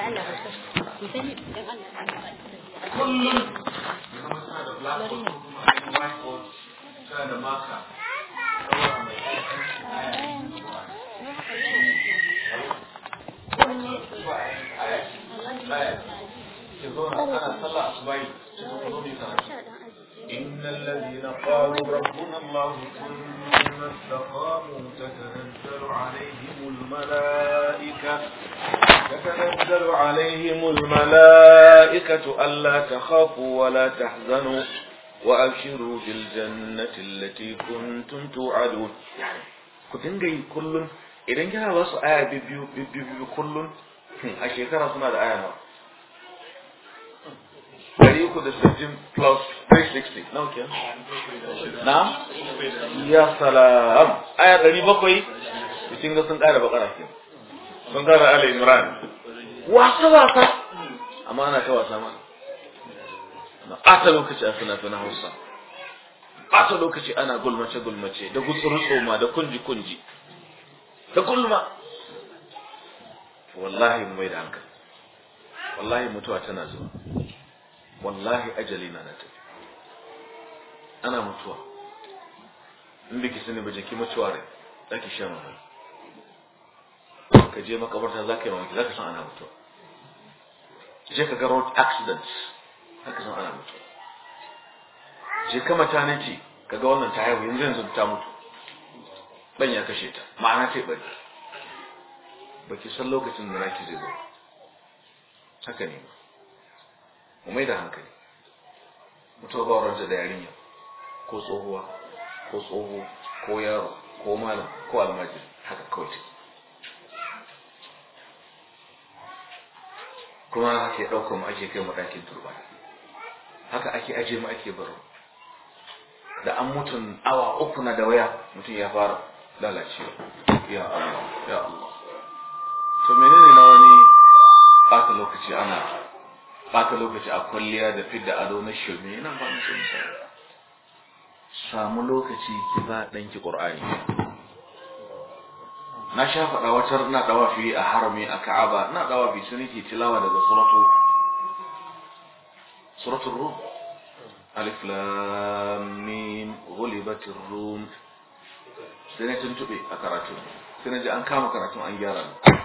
إن الذين قالوا ربنا الله ثم استقاموا تتنزل عليهم الملائكة ألا تخافوا ولا تحزنوا وأبشروا بالجنة التي كنتم توعدون. يعني كتنجي كل إذن كان الله آية بيبيو كل أشيكرا سنة آية فريقه ده 16 plus 360 نعم كيان نعم يا سلام آية 700 بتنجي سنة بقرة كيان سنة آل إمران wasa amma ana ta wasa ma na ɓata lokaci a fina-finan Hausa ɓata lokaci ana gulmace da gutsuru tsoma da kunji da gulma wallahi mai da hankali wallahi mutuwa tana zuwa wallahi ajali na tafi ana mutuwa in biki sani ba jiki mutuwa rai zaki sha mamaki ka je makabarta zaka yi mamaki zaka san ana mutuwa je ka ga road accidents haka san ana mutuwa je ka maternity kaga wannan ta haihu yanzu ta mutu ban ya kashe ta ma'ana ce bari baki san lokacin da naki zai zo haka ne mu mai da hankali mutuwa ba wurin da yarinya ko tsohuwa ko tsoho ko yaro ko malam ko almajiri haka kawai kuma ake ɗaukar mu ake kai mu ɗakin turba haka ake aje mu ake baro da an mutun awa 3 na da waya mutum ya fara lalacewa ya Allah to menene na wani ɓata lokaci a kwalliya da fidda ado na shirme yana ba mu sai samu lokaci ki ba danki Qur'ani na sha faɗa wata na dawafi a harami a Ka'aba na dawafi sun yi tilawa daga suratul Rum alif lam mim ghulibatir rum sai ne tuntube a karatu sai ne ji an kama karatu an gyara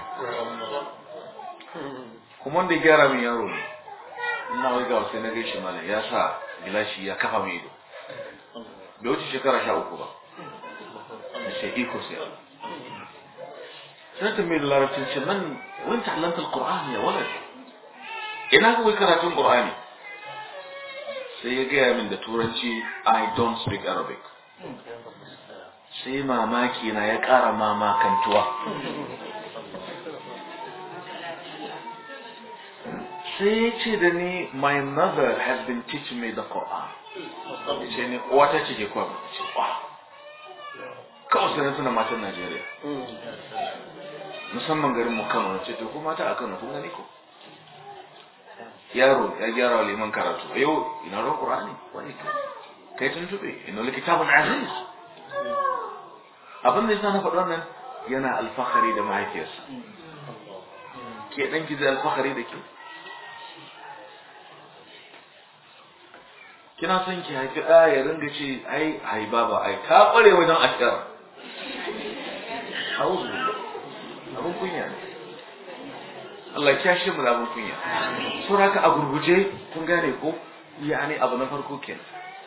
kuma wanda gyara min yaro ne ina wai ga sai na gaishe mallam ya sa gilashi ya kafa mai ido bai wuce shekara 13 ba sai iko sai sai ta mai larabcin ce man wani ta'allanta al-Qur'ani ya walad ina ka wai karatun Qur'ani sai ya gaya min da turanci I don't speak Arabic sai mamaki na ya ƙara mamakantuwa sai ya ce da ni my mother has been teaching me the Quran ce ne wata ce ke kwa ce kawai sai na tuna matan Najeriya musamman garin mu Kano ce to kuma ta a Kano kun gani ko yaro ya gyara wa liman karatu yau ina ran Qur'ani wani to kai tun tube ina kitabun aziz abin da yana faɗa nan yana alfahari da mahaifiyarsa ke dan ki da alfahari da ke kina son ki haifi da ya ringa ce ai baba ai ka kware wajen ashkar hauzu abun kunya Allah ya shi mu da abun kunya sura ka a gurguje kun gane ko yani abu na farko kenan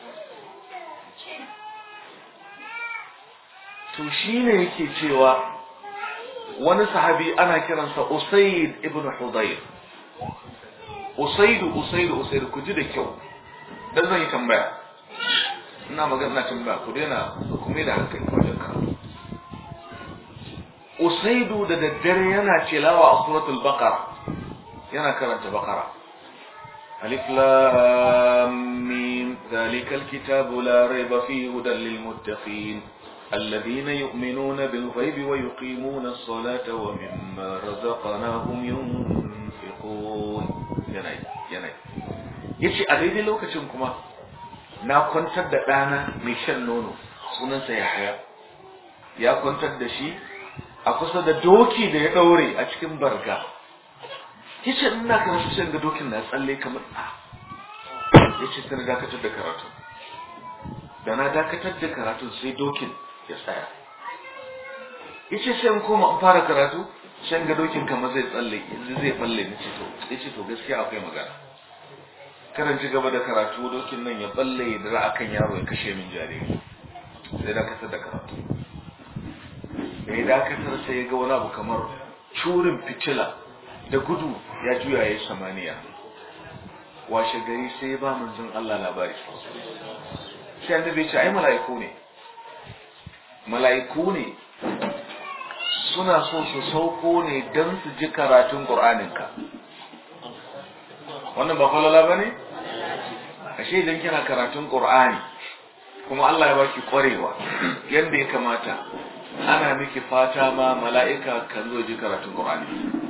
to shine yake cewa wani sahabi ana kiransa Usayd ibn Hudayr Usayd ku ji da kyau dan zan yi tambaya ina magana tambaya ku daina ku mai da hankali wajen karatu Usayd da daddare yana tilawa a suratul Baqara yana karanta Baqara alif lam mim zalikal kitabu la rayba fihi hudan lil muttaqin الذين يؤمنون بالغيب ويقيمون الصلاة ومما رزقناهم ينفقون يناي yace a daidai lokacin kuma na kwantar da dana mai shan nono sunansa Yahya ya kwantar da shi a kusa da doki da ya daure a cikin barga yace ina karatu sai ga dokin na tsalle kamar yace sai na dakatar da karatu da na dakatar da karatu sai dokin ya tsaya yace sai in koma in fara karatu sai ga dokin kamar zai tsalle zai falle ni ce to yace to gaskiya akwai magana karanci gaba da karatu dokin nan ya balle da akan yaro ya kashe min jariri sai dakatar da karatu da ya dakatar sai ya ga wani abu kamar curin fitila da gudu ya juya ya samaniya washe gari sai ya ba manzon Allah labari sai annabi ya ce ai mala'iku ne suna so su sauko ne don su ji karatun Qur'aninka wannan ba falala bane ashe idan kina karatun Qur'ani kuma Allah ya baki kwarewa yanda ya kamata ana miki fata ma mala'ika kan zo ji karatun Qur'ani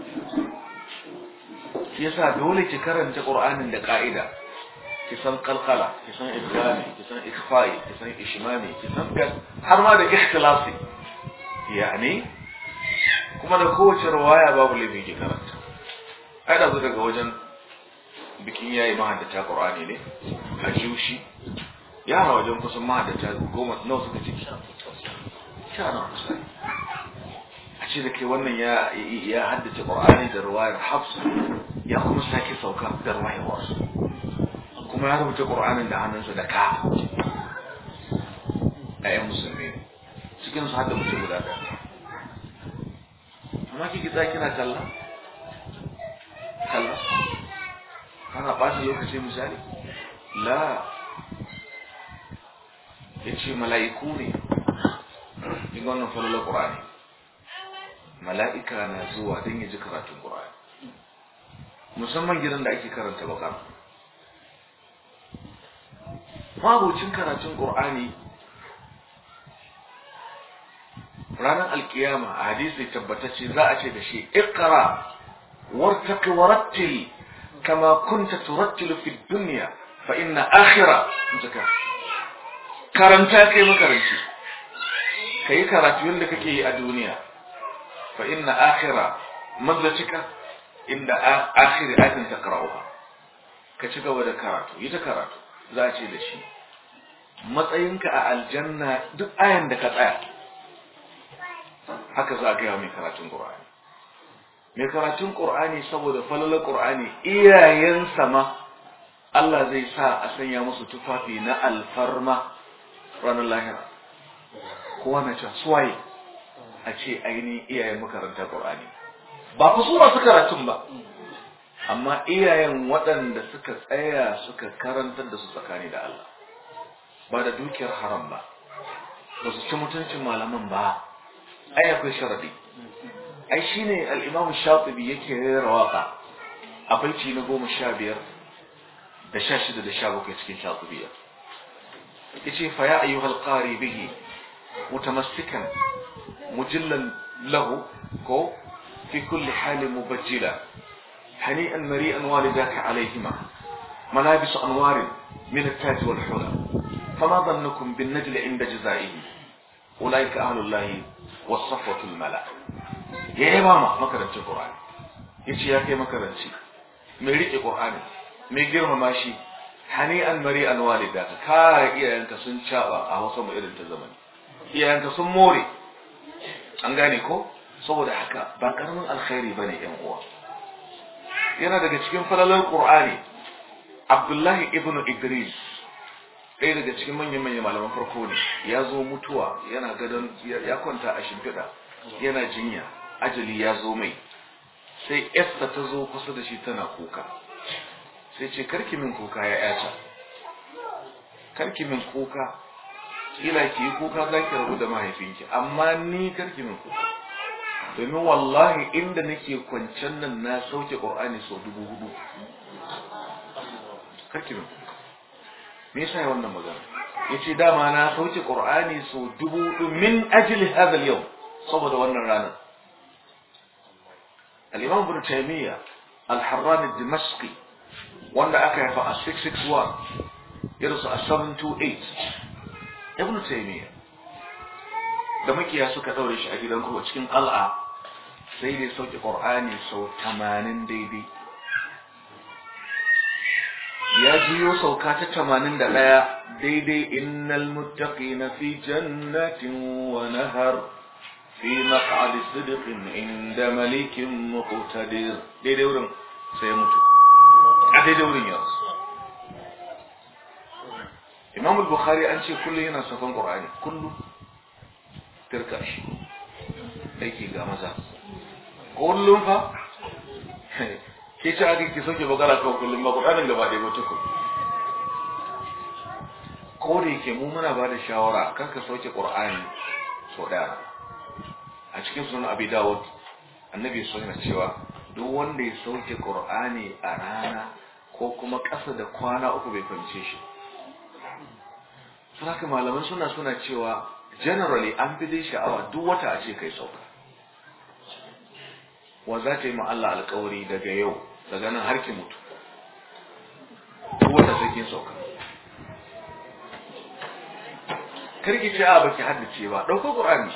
shi yasa dole ki karanta Qur'anin da ka'ida ki san qalqala ki san idghami ki san ikhfa'i ki san ishmami ki san har ma da ikhtilasi yani kuma da kowace riwaya babu laifi ki karanta ai da daga wajen bikin yayi mahaddata Qur'ani ne a jushi yara wajen kusan mahaddata 10 nawa suka ciki shana kusa a ce da ke wannan ya haddace Qur'ani da riwayar Hafs ya kuma sake sauka da riwayar wasu kuma ya rubuta Qur'anin da hannunsa da ka ayyan musulmi cikin su hadda mutum guda ɗaya amma kike tsaya kina kalla kana ɓata lokaci misali la yace mala'iku ne in wannan falala Qur'ani mala'ika na zuwa don ya ji karatun Qur'ani musamman gidan da ake karanta Baqara mabocin karatun Qur'ani ranar alkiyama a hadisi tabbatacce za a ce da shi iqra wartaqi warattil kama kunta turattilu fi dunya fa inna akhira karanta kai makaranci kai karatu yanda kake yi a duniya fa inna akhira mazzatika inda akhir ayatin taqra'uha ka ci gaba da karatu yi ta karatu za a ce da shi matsayinka a aljanna duk ayan da ka tsaya haka za a ga mai karatun Qur'ani mai karatun Qur'ani saboda falalar Qur'ani iyayensa ma Allah zai sa a sanya musu tufafi na alfarma ranar lahira kowa na cewa suwaye a ce ainihin iyayen makaranta Qur'ani ba fa su masu karatun ba amma iyayen waɗanda suka tsaya suka karantar da su tsakani da Allah ba da dukiyar haram ba ba su ci mutuncin malaman ba ai akwai sharadi ai shine al-Imam Shatibi yake rera waka a baiti na 15 da 16 da 17 cikin Shatibiyya yace fa ya ayyuhal qari bihi mutamassikan mujillan lahu ko fi kulli hal mubajjila hani'an mari'an walidaka alayhima malabis anwar min at-taj wal hula fama dhannukum bin najl inda jazaihi ulaika ahlullahi was-safwatul mala yayi mama makarancin Qur'ani yace ya kai makaranci mai rike Qur'ani mai girmama shi hani'an mari'an walidaka ka iyayenka sun caba a wasu mu irin ta zamani iyayenka sun more an gane ko saboda haka ba karamin alkhairi bane yan uwa yana daga cikin falalar Qur'ani Abdullahi ibn Idris ɗaya daga cikin manyan malaman farko ne ya zo mutuwa yana gadon ya kwanta a shimfiɗa yana jinya ajali ya zo mai sai Esther ta zo kusa da shi tana kuka sai ce karki min kuka ya yata karki min kuka kila ki yi kuka za ki rabu da mahaifinki amma ni karki min kuka domin wallahi inda nake kwancen nan na sauke Qur'ani sau 4000 karki min kuka me yasa ya wannan magana yace dama na sauke Qur'ani sau 4000 min ajli hadha al-yawm saboda wannan rana al-Imam Ibn Taymiyyah al-Harran al-Dimashqi wanda aka haifa a 661 yarsu a 728 Ibn Taymiyyah da makiya suka daure shi a gidan kowa cikin qal'a sai dai sauke Qur'ani sau 80 daidai ya jiyo sauka ta 81 daidai innal muttaqina fi jannatin wa nahar fi maq'adi sidqin inda malikin muqtadir daidai wurin sai mutu a daidai wurin ya rasu. Imam al-Bukhari an ce kullum yana saukan Qur'ani kullum tirka shi aiki ga maza kullum fa ke ce ake ki sauke bakara kawai kullum ba Qur'anin gaba ɗaya ba tukun. Ko da yake mu muna ba da shawara kan ka sauke Qur'ani sau ɗaya. A cikin sunan Abi Dawud annabi sallallahu alaihi cewa duk wanda ya sauke Qur'ani a rana ko kuma ƙasa da kwana uku bai fahimce shi. Saka malaman suna cewa generally an fi dai sha'awa duk wata a ce kai sauka. Wa za ta yi ma Allah alƙawari daga yau daga nan har ki mutu. Duk wata sai kin sauka. Karki ce a baki haddace ba, ɗauko Qur'ani.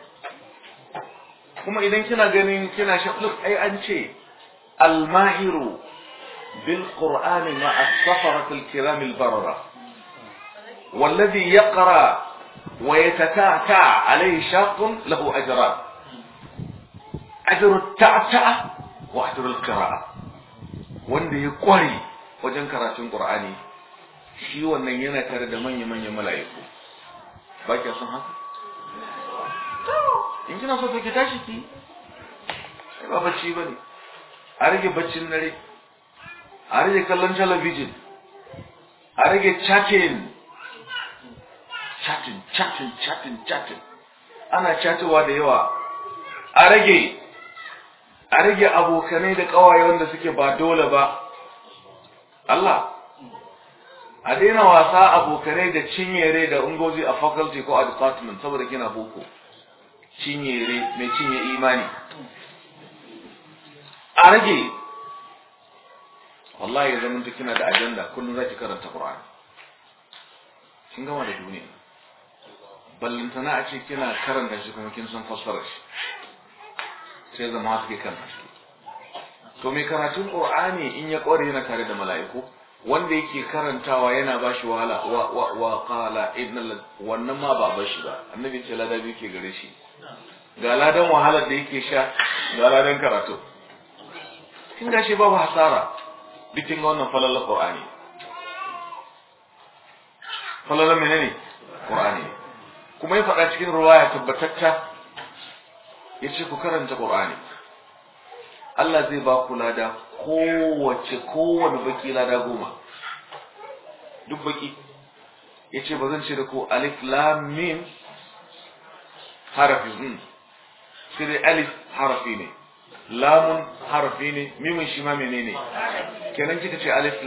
Kuma idan kina ganin kina look ai an ce al-mahiru bil Qur'ani ma'a as-safarat al-kiram al-barara. والذي يقرأ ويتتعتع عليه شاق له أجران أجر التعتع وأجر القراءة wanda ya kware wajen karatun Qur'ani shi wannan yana tare da manyan mala'iku ba ki san haka in kina so ki tashi ki sai ba bacci bane a rage baccin dare a rage kallon talabijin a rage chatting ana chatowa da yawa a rage abokanai da kawaye wanda suke ba dole ba Allah a daina wasa abokanai da cinyere da ungozi a faculty ko a department saboda kina boko cinyere mai cinye imani a rage wallahi ya zama kina da agenda kullum zaki karanta Qur'ani kin gama da duniya ballantana a ce kina karanta shi kuma kin san fassarar shi sai zama haske kan haske to mai karatun Qur'ani in ya kware yana tare da mala'iku wanda yake karantawa yana bashi wahala wa qala innal wannan ma ba bashi ba annabi ce ladabi yake gare shi ga ladan wahalar da yake sha ga ladan karatu kin gashi babu hasara bikin wannan falalar Qur'ani falalar menene Qur'ani kuma ya faɗa cikin ruwaya tabbatacce yace ku karanta Qur'ani Allah zai ba ku lada kowane baki lada 10 duk baki yace bazan ce da ku alif lam mim harfi sai dai alif harfi ne lamun harfi ne mimin shi ma menene kenan kika ce alif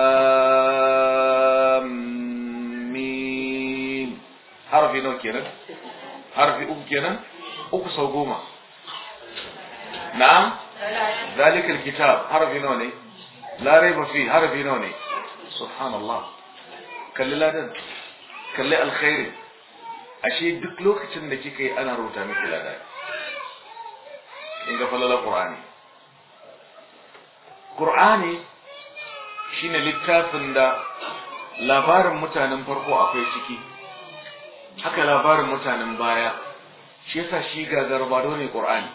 lam mim harfi nawa kenan harfi uku kenan uku sau 10 na'am ذلك الكتاب حرف نوني لا ريب فيه حرف نوني سبحان الله kalli ladan kalli alkhairi ashe duk lokacin da kika yi ana rubuta miki ladan in ga falala Qur'ani shine littafin da labarin mutanen farko akwai ciki haka labarin mutanen baya shi yasa shi gagarbado ne Qur'ani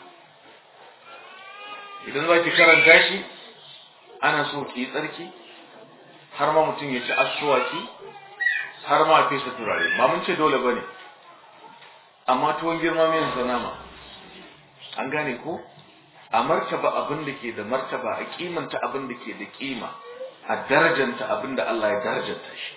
idan zaki karanta shi ana so ki tsarki har ma mutum ya ci aswaki har ma fesa turare ba mun ce dole bane amma tuwon girma mai sanama an gane ko a martaba abin da ke da martaba a kimanta abin da ke da kima a darajanta abin da Allah ya darajanta shi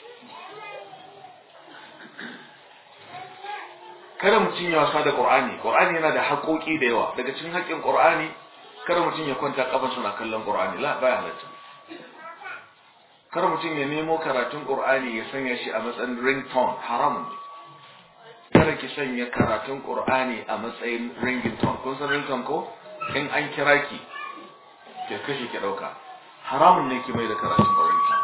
kada mutum ya wasa da Qur'ani yana da haƙoƙi da yawa daga cikin haƙƙin Qur'ani kada mutum ya kwanta kafansa na kallon Qur'ani la baya halatta kada mutum ya nemo karatun Qur'ani ya sanya shi a matsayin ringtone haramun ne kada ki sanya karatun Qur'ani a matsayin ringtone kun san ringtone ko in an kira ki ke kashe ki dauka haramun ne ki mai da karatun ringtone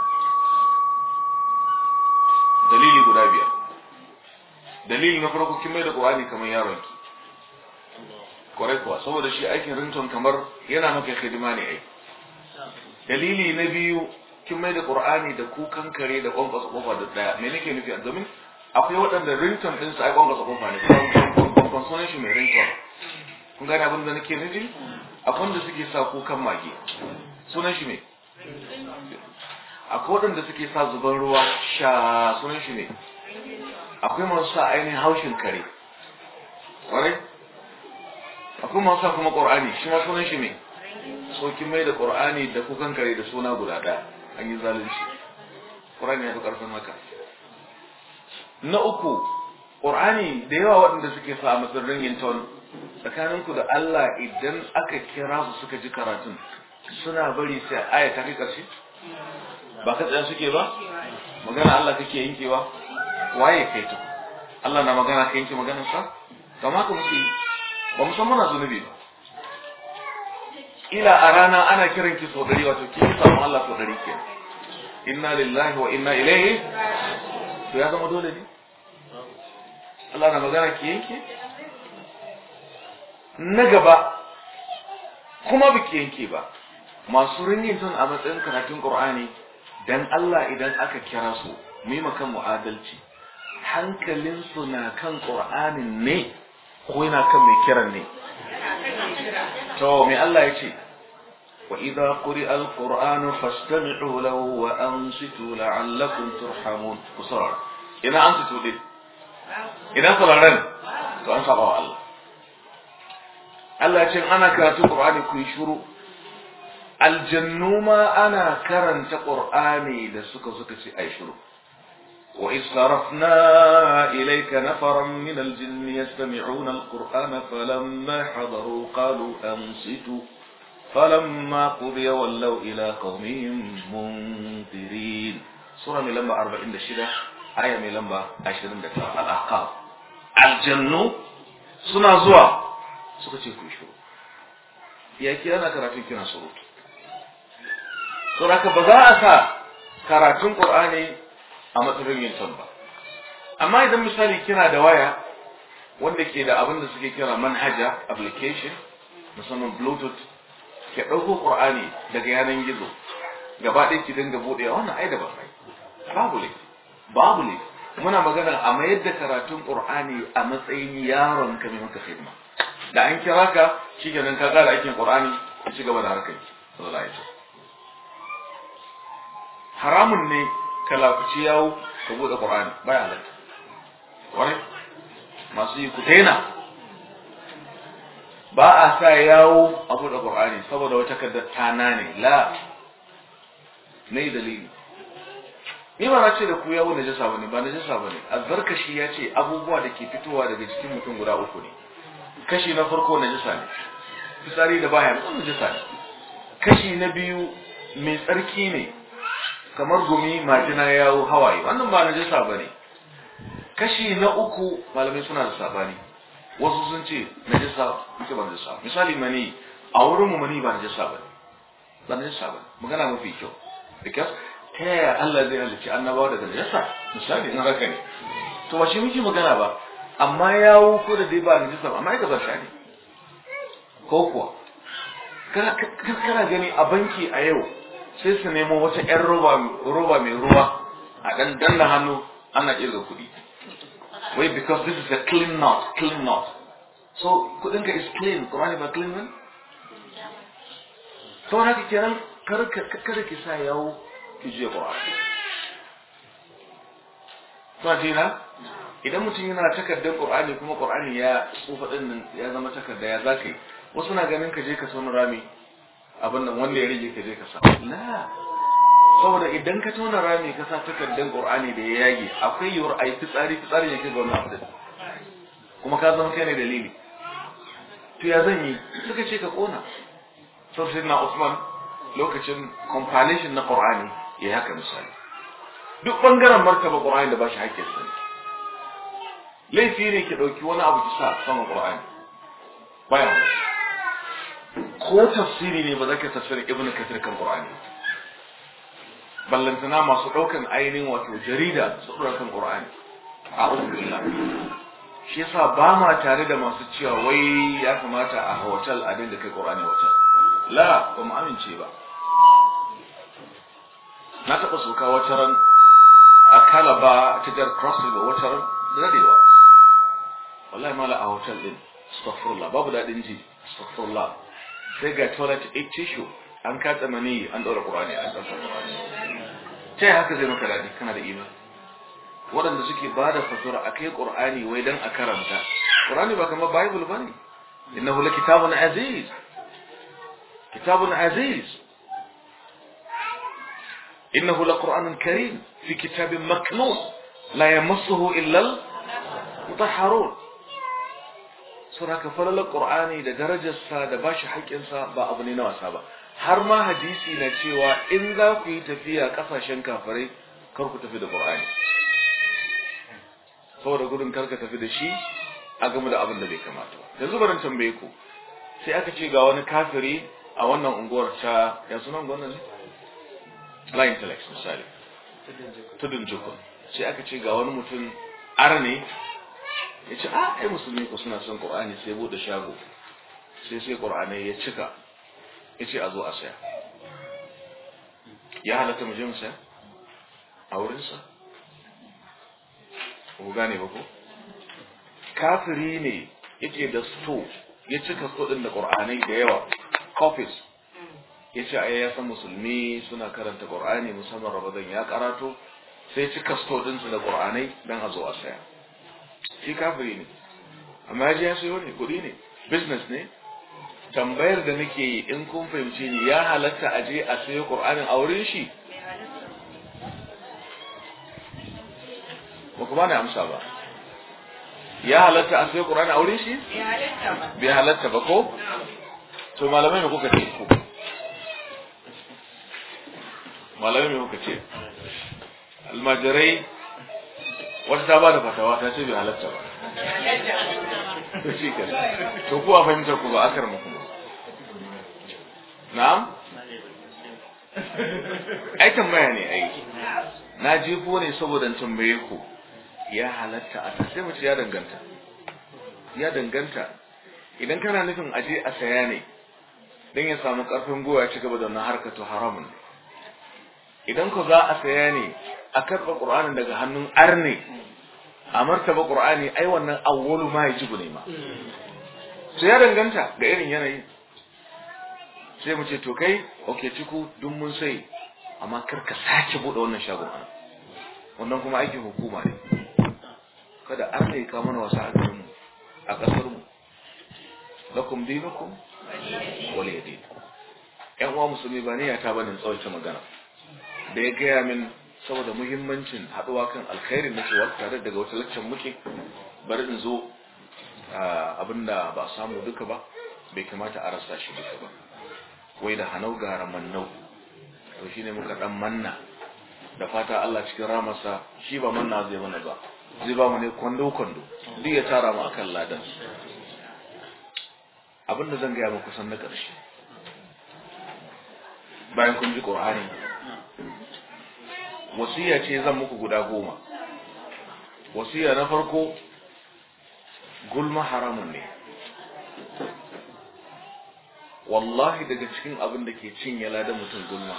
dalili guda biyar dalili na farko ki mai da Qur'ani kamar yaron ki kwarai kuwa saboda shi aikin ringtone kamar yana maka hidima ne ai dalili na biyu kin mai da Qur'ani da kukan kare da kwankwasa kofa da daya me nake nufi domin akwai waɗanda ringtone din su ai kwankwasa kofa ne kon sunan shi mai ringtone kun gane abin da nake nufi akwai wanda suke sa kukan mage sunan shi me akwai waɗanda suke sa zuban ruwa sha sunan shi ne akwai masu sa ainihin haushin kare ƙwarai akwai masu sa kuma ƙur'ani shi ma sunan shi ne sokin mai da ƙur'ani da kukan kare da suna guda ɗaya an yi zalunci ƙur'ani ya fi ƙarfin haka na uku ƙur'ani da yawa waɗanda suke sa a matsayin ringin ton tsakaninku da Allah idan aka kira su suka ji karatun suna bari sai aya ta kai ƙarshe ba ka tsaya suke ba magana Allah kake yankewa waye kai to Allah na magana kai yanke maganar sa kama ka muke ba mu san muna zunubi ba ila a rana ana kiran ki sau 100 wato kin samu Allah sau 100 kenan inna lillahi wa inna ilaihi to ya zama dole ne Allah na magana ki yanke na gaba kuma biki yanke ba masu ringin tun a matsayin karatun Qur'ani dan Allah idan aka kira su mu yi makan mu'adalci hankalinsu na kan Qur'anin ne ko yana kan mai kiran ne to me Allah ya ce wa idza quri'a al-qur'anu fastami'u lahu wa ansitu la'allakum turhamun kusara ina ansitu din ina sauraron to an saba wa Allah Allah ya ce ana karatu Qur'ani ku yi shiru aljannu ma ana karanta Qur'ani da suka ce ai shiru wa israfna ilayka nafaran min aljinn yastami'una alqur'ana falamma hadaru qalu ansitu falamma qudiya wallaw ila qaumihim mundirin sura mai lamba 46 aya mai lamba 29 al-ahqaf aljannu suna zuwa suka ce ku shiru ya kira karatun kina surutu saboda ba za a sa karatun Qur'ani a matsayin yin ba amma idan misali kina da waya wanda ke da abin da suke kira manhaja application musamman bluetooth ke dauko Qur'ani daga yanan gizo gaba ɗaya ki dinga buɗewa wannan ai da ba sai babu ne muna magana a mayar da karatun Qur'ani a matsayin yaron ka mai maka hidima da an kira ka shikenan ka ƙara aikin Qur'ani ka ci gaba da harkar sallallahu alaihi wasallam haramun ne ka lafuci yawo ka bude Qur'ani baya halatta wani masu yi kutaina ba a sa yawo a bude Qur'ani saboda wata kaddar tana ne la ne dalili ni ba na ce da ku yawo najasa bane ba najasa bane azzarkashi ya ce abubuwa da ke fitowa daga cikin mutum guda uku ne kashi na farko najasa ne fitsari da baya najasa ne kashi na biyu mai tsarki ne kamar gumi majina yawo hawaye wannan ba najasa bane kashi na uku malamai suna da sabani wasu sun ce najasa ita ba najasa misali mani a wurin mu mani ba najasa bane ba najasa bane magana mafi kyau because ta yaya Allah zai halicci annabawa daga najasa misali in haka ne to ba shi muke magana ba amma yawo ko da dai ba najasa ba amma ita ba shani ko kuwa kana gani a banki a yau sai su nemo wata ƴan roba mai ruwa a dan danna hannu ana kirga kuɗi wai because this is a clean note so kuɗinka is clean Qur'ani ba clean ne to haka kenan kada ki sa yawo ki je Qur'ani to dina idan mutum yana takardar Qur'ani kuma Qur'ani ya tsufa din nan ya zama takarda ya zakai wasu na ganin ka je ka tona rami abin nan wanda ya rage ka je ka sa la saboda idan ka tona rami ka sa takardar Qur'ani da ya yage akwai yiwuwar ai fitsari ne kai ga wannan abin kuma ka zama kai ne dalili to ya zan yi suka ce ka kona sai na Usman lokacin compilation na Qur'ani ya haka misali duk bangaren martaba Qur'ani da ba shi hakkin sa laifi ne ki dauki wani abu ki sa sama Qur'ani bayan ko tafsiri ne ba za ka tafsiri Ibn Kathir kan Qur'ani ballantana masu daukan ainihin wato jarida su dora kan Qur'ani a'udhu billahi shi yasa ba ma tare da masu cewa wai ya kamata a hotel a dinga kai Qur'ani hotel la ba mu amince ba na taɓa soka wata ran a Kalaba ta jar Cross River wata ran da dadewa wallahi mala a hotel din astaghfirullah babu dadin ji astaghfirullah sai ga toilet a tissue an katsa mani an daura Qur'ani an daura Qur'ani sai haka zai maka dadi kana da imani waɗanda suke bada fasara akai Qur'ani wai dan a karanta Qur'ani ba kamar Bible bane innahu lakitabun aziz kitabun aziz innahu laqur'anun karim fi kitabin maknun la yamassuhu illa al-mutahharun sura ka falala Qur'ani da darajarsa da bashi haƙƙinsa ba abu ne na wasa ba har ma hadisi na cewa in za ku yi tafiya kasashen kafirai kar ku tafi da Qur'ani saboda gudun karka tafi da shi a game da abin da bai kamata ba yanzu barin tambaye ku sai aka ce ga wani kafiri a wannan unguwar ta ya sunan gwanan ne line telex misali tudun jukun sai aka ce ga wani mutum arne ya ce ai musulmi ko suna son Qur'ani sai bude shago sai Qur'ani ya cika ya ce a zo a saya ya halatta mu je mu saya a wurinsa ko gane ba ko kafiri ne yake da store ya cika kudin da Qur'ani da yawa copies yace ai ya san musulmi suna karanta Qur'ani musamman Ramadan ya karato sai cika store din su da Qur'ani dan a zo a saya shi kafiri ne amma yaji ya sayo ne kudi ne business ne tambayar da nake yi in kun fahimci ni ya halatta a je a sayo Qur'anin a wurin shi ba kuma na amsa ba ya halatta a sayo Qur'ani a wurin shi bai halatta ba ko to malamai me kuka ce ku malamai me kuka ce almajirai wata ta bada fatawa ta ce bai halatta ba to shi ke to kuwa fahimtar ku ba akar muku na'am ai tambaya ne ai na jefo ne saboda tambaye ku ya halatta a sai mu ce ya danganta idan kana nufin aje a saya ne dan ya samu karfin goya ci gaba da wannan harkatu haramun idan ku za a saya ne a karba Qur'anin daga hannun arne a martaba Qur'ani ai wannan awwalu ma yajibu ne ma sai ya danganta ga irin yanayi sai mu ce to kai okay ciku dun mun sai amma kar ka sake bude wannan shagon wannan kuma aikin hukuma ne kada arne ka mana wasa a garin mu a kasar mu lakum dinukum waliyadin yan uwa musulmi ba ne ya ta bane tsawaita magana da ya gaya min saboda muhimmancin haduwa kan alkhairin nake tare daga wata laccan muke bari in zo abinda ba samu duka ba bai kamata a rasa shi duka ba wai da hanau gara mannau to shine muka dan manna da fata Allah cikin ramarsa shi ba manna zai mana ba zai ba mu ne kwando duk ya tara mu akan ladan abinda zan gaya muku san na ƙarshe bayan kun ji Qur'ani wasiya ce zan muku guda 10 wasiya na farko gulma haramun ne wallahi daga cikin abin da ke cinye ladan mutum gulma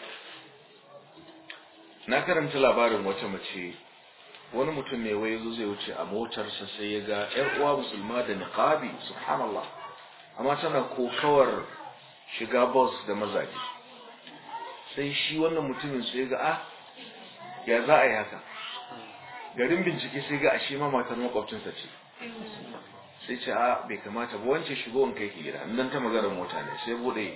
na karanta labarin wata mace wani mutum ne wai yazo zai wuce a motarsa sai ya ga ƴar uwa musulma da niqabi subhanallah amma tana kokawar shiga bus da mazaji sai shi wannan mutumin sai ga ya za a yi haka garin bincike sai ga ashe ma matar makwabcinsa ce sai ce bai kamata ba wance shigo in kai ki gida nan ta maganar mota ne sai bude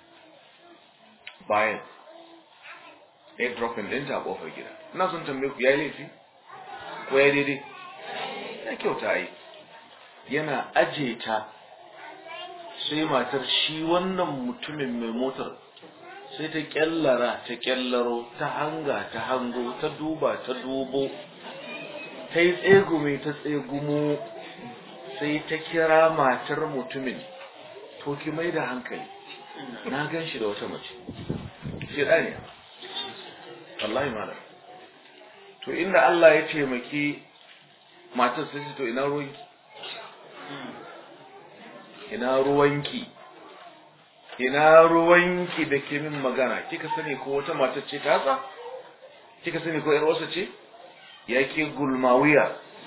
bayan drop-in ɗinta a ƙofar gida ina son tambaye ku ya laifi ko ya daidai ya kyauta yi yana aje ta sai matar shi wannan mutumin mai motar sai ta kyallaro ta hanga ta hango ta duba ta dubo ta yi tsegume ta tsegumo sai ta kira matar mutumin to ki mai da hankali na gan shi da wata mace shi ɗani wallahi malam to inda Allah ya taimaki matar sai to ina ruwanki ina ruwanki da ke min magana, kika sani ko wata matar ce ta haka, kika sani ko 'yar wasa ce, ya ke gulmawiya,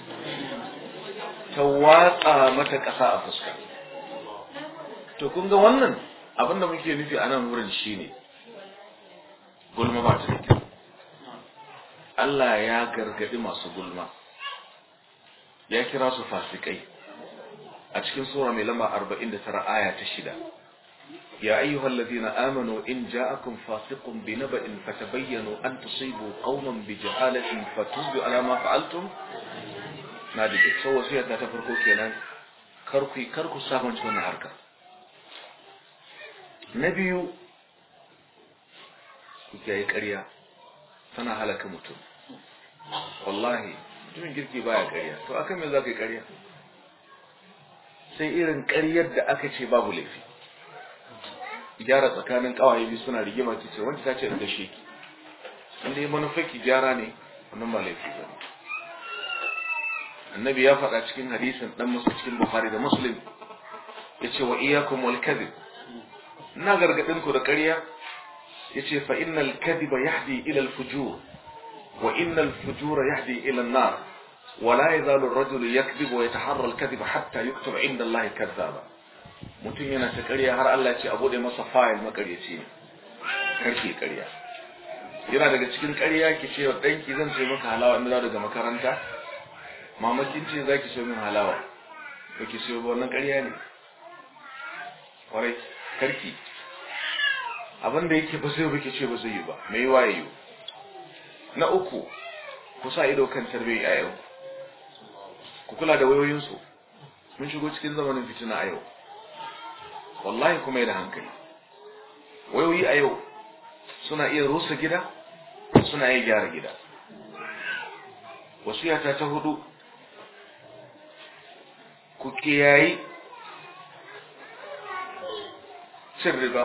ta watsa mata ƙasa a fuska. To kun ga wannan abinda muke nufi a nan wurin shine gulma ba ta da. Allah ya gargadi masu gulma, ya kira su fasikai a cikin sura mai lamba 49 aya ta 6. يا أيها الذين آمنوا إن جاءكم فاسق بنبأ فتبينوا أن تصيبوا قوما بجهالة فتصبحوا على ما فعلتم نادمين. سو وصية تفرقوا كينا كركو سامن شو نهارك. نبيو كي كريا سنة هلك متون. والله mutumin kirki baya ƙarya, to akan me za ka yi ƙarya? Sai irin ƙaryar da aka ce babu laifi. Gyara tsakanin ƙawaye biyu suna rigima ce wanda ta ce da gashe ki. Inda yi manufaki gyara ne, wannan ba laifi ba ne. Annabi ya faɗa cikin hadisin ɗan musu cikin Bukhari da Muslim, ya ce wa iyakum wal kadhib. Ina gargaɗin ku da ƙarya, ya ce fa innal kadhiba yahdi ila al fujur. وإن الفجور يهدي إلى النار ولا يزال الرجل يكذب ويتحرى الكذب حتى يكتب عند الله كذابا. mutum yana ta ƙarya har Allah ce a bude masa fayil makaryaci ne, karki ƙarya. Yana daga cikin ƙarya ki ce wa ɗanki zan ce maka halawa in daga makaranta, mamakin ce za ki so min halawa, ba ki so wannan ƙarya ne. Kwarai, karki. Abin da yake ba zai ba ki ce ba zai yi ba, mai waye yi. Na uku, ku sa ido kan tarbiyyar a yau, ku kula da wayoyinsu. Mun shigo cikin zamanin fitina a yau, wallahi kuma yi da hankali. Wayoyi a yau suna iya rusa gida, suna iya gyara gida. Wasiyata ta 4, ku kiyayi cin riba.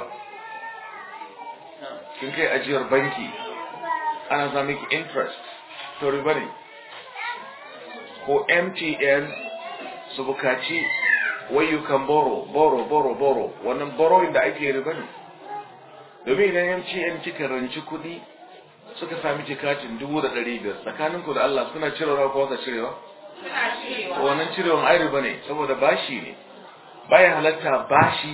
Kin kai ajiyar banki ana za miki interest, to riba ne. Ko MTN su bukaci wai you can borrow, wannan borrowing da ake riba ne. Domin idan MTN kika ranci kuɗi suka sami jikatin 500 tsakaninku da Allah suna cirewa ko wata cirewa? To wannan cirewan ai riba ne, saboda bashi ne. Bayan halatta bashi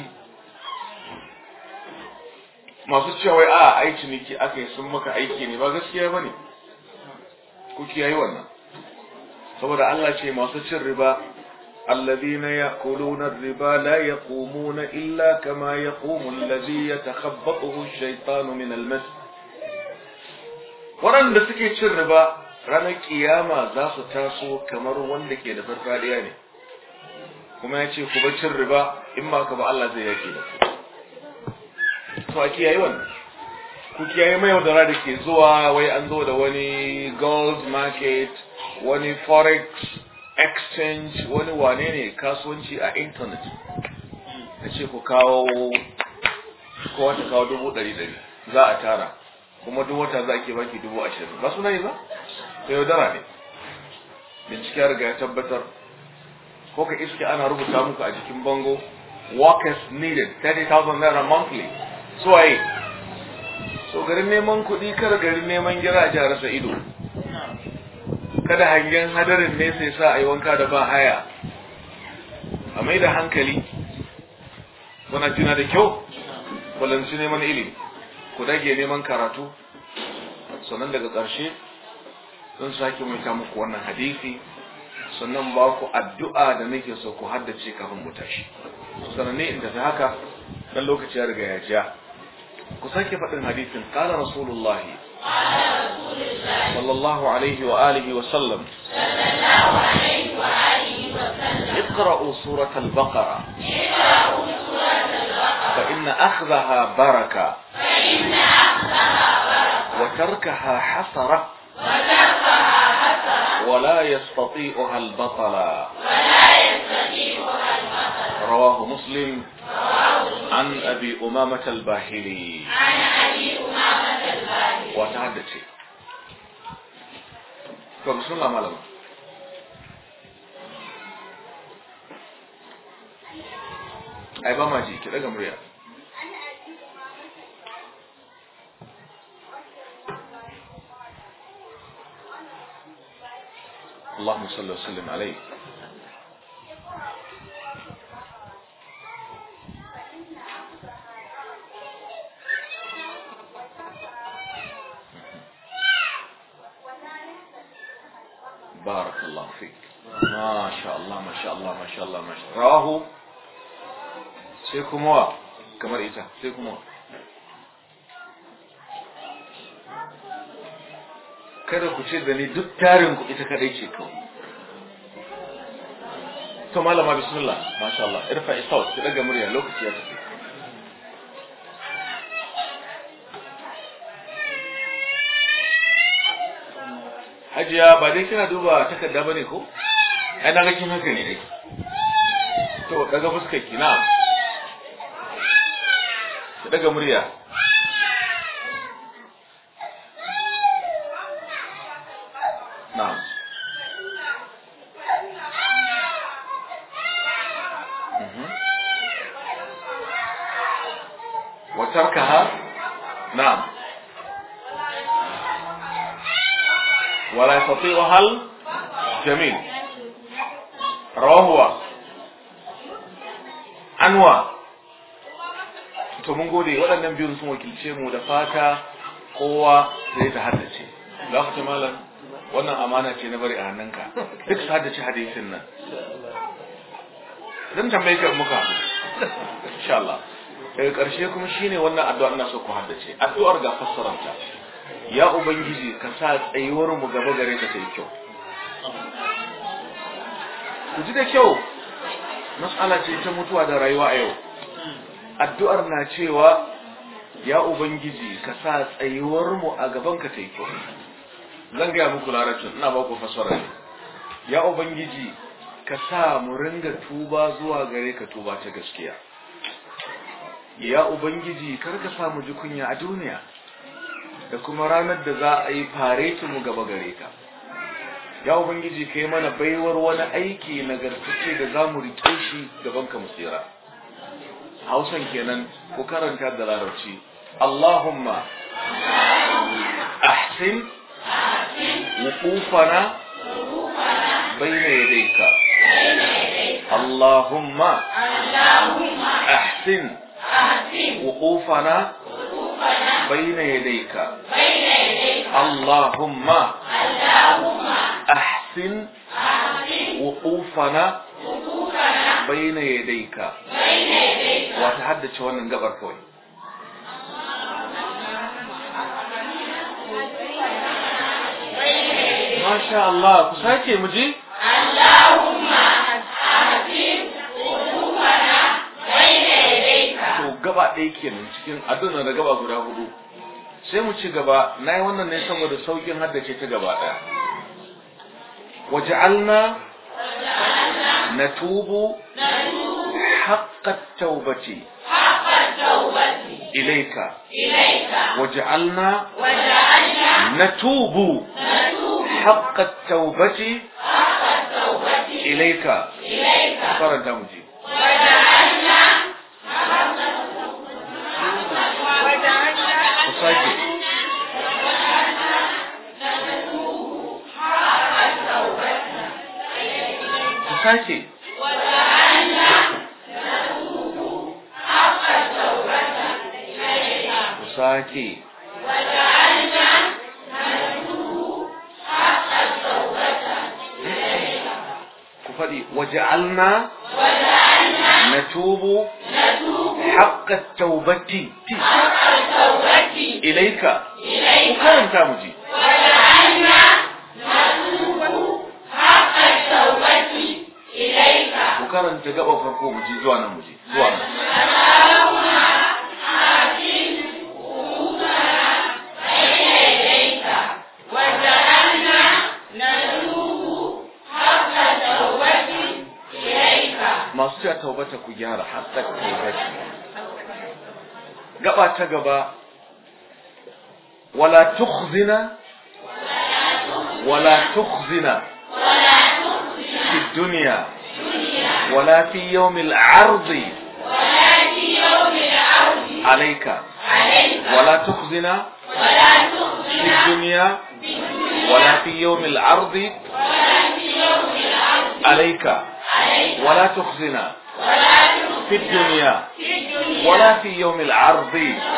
masu cewa wai a aiki ne aka yi sun maka aiki ne, ba gaskiya bane. Ku kiyaye wannan, saboda Allah ce masu cin riba alladhina ya'kuluna ar-riba la yaqumuna illa kama yaqumu alladhi yatakhabbathu ash-shaytanu min al-mas. Waɗanda suke cin riba ranar kiyama za su taso kamar wanda ke da farfadiya ne, kuma ya ce ku bar cin riba in ba ka ba Allah zai yake da ku. To a kiyaye wannan, ku kiyaye mai yaudara da ke zuwa wai an zo da wani gold market, wani forex exchange, wani wane ne kasuwanci a internet. Ta ce ku kawo, kowa ta kawo 100,000 za a tara, kuma duk wata za ke baki 20,000. Ba suna yi ba? Ta yaudara ne. Bincike ya riga ya tabbatar. Ko ka iske ana rubuta muku a jikin bango, workers needed 30,000 naira monthly. So waye? So garin neman kuɗi, kada garin neman gira a jihar sa ido. Kada hangen hadarin ne sai sa a yi wanka da ba haya. A mai da hankali, kuna jina da kyau, balanci neman ilimi, ku dage neman karatu, sannan daga ƙarshe zan sake mai muku wannan hadisi, sannan ba ku addu'a da nake so ku haddace kafin mu tashi. Sannan ne inda ta haka, dan lokaci ya riga ya ja. Ku sake faɗin hadisin, qala rasulullahi sallallahu alaihi wa alihi wa sallam, اقرأوا سورة البقرة فإن أخذها بركة وتركها حسرة ولا يستطيعها البطل. رواه مسلم عن أبي أمامة الباهلي. وتعدد شيء. بسم الله مالما. أي بما جي كده جمريا. اللهم صل وسلم عليه. بارك الله فيك. ما شاء الله ما شاء الله ما شاء الله ما شاء الله. رواه سيكم وا كما رأيته سيكم وا. kada ku ce da ni duk tarin ku ita kadai ce kawai. To malama bismillah, masha Allah, irfa isaut ki daga murya lokaci ya tafi. Hajiya ba dai kina duba takarda bane ko? Ai na ga kin haka ne dai. To daga fuskar ki na. Ki daga murya. نعم وتركها نعم ولا يستطيعها الجميل. رواه أنواع. to mun gode waɗannan biyun sun wakilce mu da fata kowa zai ta haddace. Za ku malam wannan amana ce na bari a hannunka duk su haddace hadisin nan zan tambaye ka muka insha Allah. Daga ƙarshe kuma shine wannan addu'a ina so ku haddace addu'ar ga fassaranta. Ya ubangiji ka sa tsayuwar mu gaba gare ka tayi kyau. Ku ji da kyau mas'ala ce ta mutuwa da rayuwa a yau. Addu'ar na cewa ya ubangiji ka sa tsayuwar mu a gaban ka tayi kyau. Zan gaya muku larabcin ina ba ku fassara ne. Ya ubangiji ka sa mu ringa tuba zuwa gare ka tuba ta gaskiya. Ya ubangiji kar ka sa mu ji kunya a duniya da kuma ranar da za a yi fareti mu gaba gare ka. Ya ubangiji kai mana baiwar wani aiki nagartacce da za mu rike shi gaban ka mu tsira. Hausan kenan ku karanta da larabci. Allahumma ahsin وقوفنا بين يديك. اللهم أحسن وقوفنا بين يديك. اللهم أحسن وقوفنا بين يديك. وتحدث شو أن نقبر كوي. ما شاء الله كساكي مجي. اللهم أحسن وقوفنا بين يديك. to gaba ɗaya kenan cikin addu'a da gaba guda hudu sai mu ci gaba. nayi wannan ne saboda saukin haddace ta gaba ɗaya. waj'alna natubu haqqa tawbati ilayka. waj'alna natubu حق التوبة إليك. فرد مجي. وساكي وساكي وساكي فدي وجعلنا نتوب حق التوبة إليك. وكان تامجي وجعلنا نتوب حق التوبة إليك. وكان تجاوب فرقو مجي زوانا مجي زوانا. masu cewa taubata ku gyara hatta taubata. gaba ta gaba wala tukhzina fi dunya wala fi yawm al-'ard alayka wala tukhzina fi dunya wala fi yawm al-'ard عليك ولا تخزنا في الدنيا ولا في يوم العرض